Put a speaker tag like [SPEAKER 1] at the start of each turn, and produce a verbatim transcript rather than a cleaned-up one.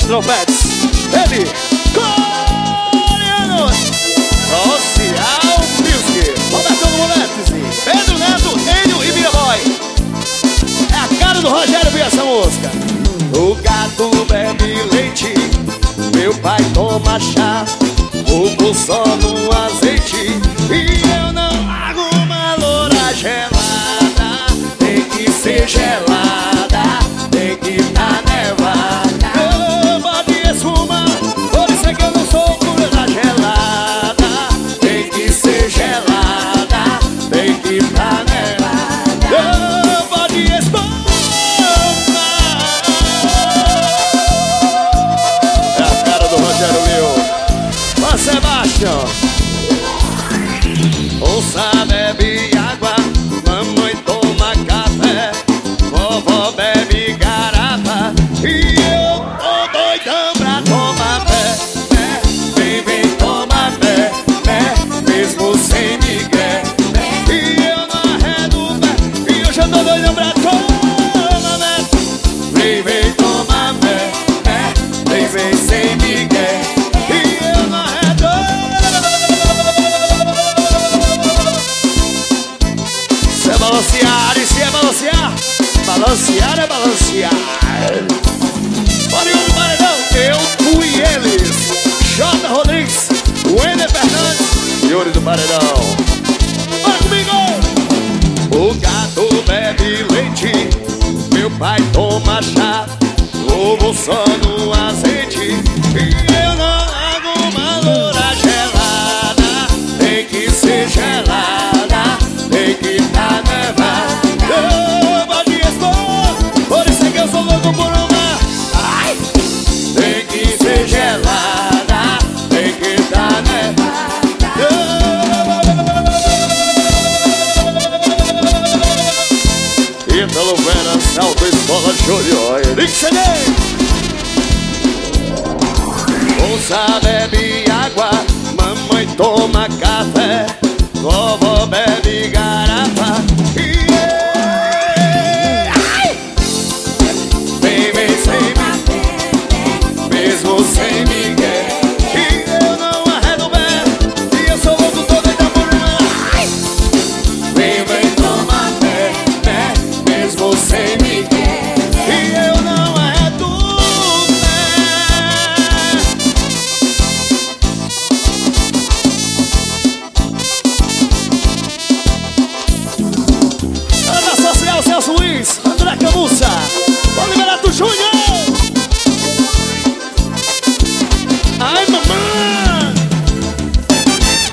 [SPEAKER 1] trompetes. Ele, Coreano, Social Music, Robertão Moleques, Pedro Neto, Enio e Mira Boy. É a cara do Rogério ver essa música. O gato bebe leite, meu pai toma chá, ovo só no azeite, e eu não largo uma loura gelada. Tem que ser gelada, tem que tá nevada. Eu pode esfumar, por isso é que eu não sou cura da gelada. Tem que ser gelada, tem que tá nevada. Eu pode esfumar. É a cara do Rogério Meu. Ó Sebastião. Onça bebe água, mamãe toma café, vovó bebe garrafa, e eu tô doidão pra tomar pé, né? Vem, vem, toma pé, né? Mesmo sem migué, né? E eu não arredo o pé, e eu já tô doidão pra tomar pé. Vem, vem, toma pé, né? Vem, vem, sem migué, e eu não arredo. Se é balancear, e se é balancear, balancear é balancear. Bora no paredão, eu fui eles. J. Rodrigues, Wender Fernandes, Yuri do paredão. Bora comigo! O gato bebe leite, meu pai toma chá, ovo só no azeite, e eu não largo uma loura gelada. Tem que ser gelada, tem que tá nevada. Eu pode expor, por isso é que eu sou louco por uma. Ai! Tem que ser gelada, tem que tá nevada. Ítalo Veras, Autoescola Júnior, Henrique Cheguei. Onça bebe água, mamãe toma café, vovó bebe garrafa,